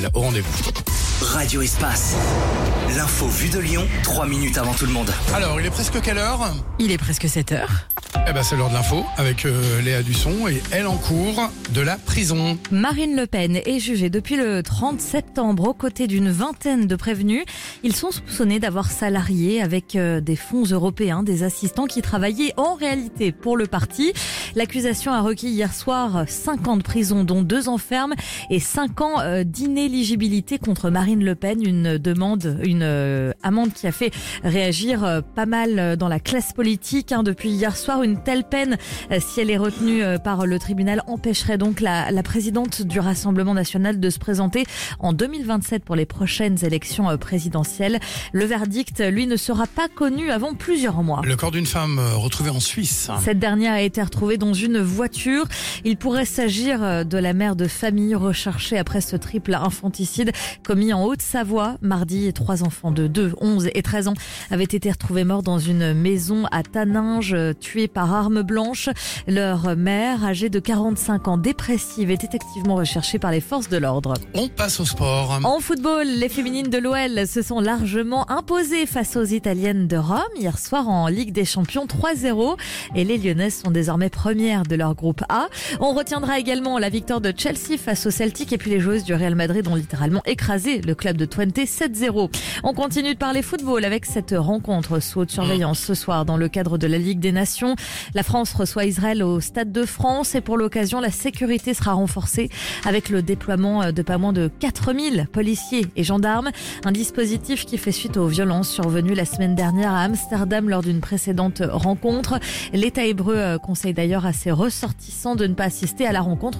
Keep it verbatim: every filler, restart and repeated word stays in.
L au rendez-vous. Radio Espace. L'info vue de Lyon, trois minutes avant tout le monde. Alors, il est presque quelle heure ? Il est presque sept heures. Eh ben, c'est l'heure de l'info avec euh, Léa Dusson et elle en cours de la prison. Marine Le Pen est jugée depuis le trente septembre aux côtés d'une vingtaine de prévenus. Ils sont soupçonnés d'avoir salarié avec euh, des fonds européens des assistants qui travaillaient en réalité pour le parti. L'accusation a requis hier soir cinq ans de prison, dont deux ans ferme et cinq ans euh, d'inéligibilité contre Marine Le Pen. Une demande, une euh, amende qui a fait réagir euh, pas mal dans la classe politique. Hein, depuis hier soir, une telle peine, euh, si elle est retenue euh, par le tribunal, empêcherait donc la, la présidente du Rassemblement national de se présenter en deux mille vingt-sept pour les prochaines élections euh, présidentielles. Le verdict, lui, ne sera pas connu avant plusieurs mois. Le corps d'une femme euh, retrouvée en Suisse. Cette dernière a été retrouvée dans une voiture. Il pourrait s'agir de la mère de famille recherchée après ce triple infanticide commis en Haute-Savoie. Mardi, trois enfants de deux, onze et treize ans avaient été retrouvés morts dans une maison à Taninges, tués par arme blanche. Leur mère, âgée de quarante-cinq ans, dépressive, est activement recherchée par les forces de l'ordre. On passe au sport. En football, les féminines de l'O L se sont largement imposées face aux Italiennes de Rome hier soir en Ligue des Champions trois zéro et les Lyonnaises sont désormais premières de leur groupe A. On retiendra également la victoire de Chelsea face au Celtic et puis les joueuses du Real Madrid ont littéralement écrasé le club de Twente sept zéro. On continue de parler football avec cette rencontre sous haute surveillance ce soir dans le cadre de la Ligue des Nations. La France reçoit Israël au Stade de France et pour l'occasion, la sécurité sera renforcée avec le déploiement de pas moins de quatre mille policiers et gendarmes. Un dispositif qui fait suite aux violences survenues la semaine dernière à Amsterdam lors d'une précédente rencontre. L'État hébreu conseille d'ailleurs à ses ressortissants de ne pas assister à la rencontre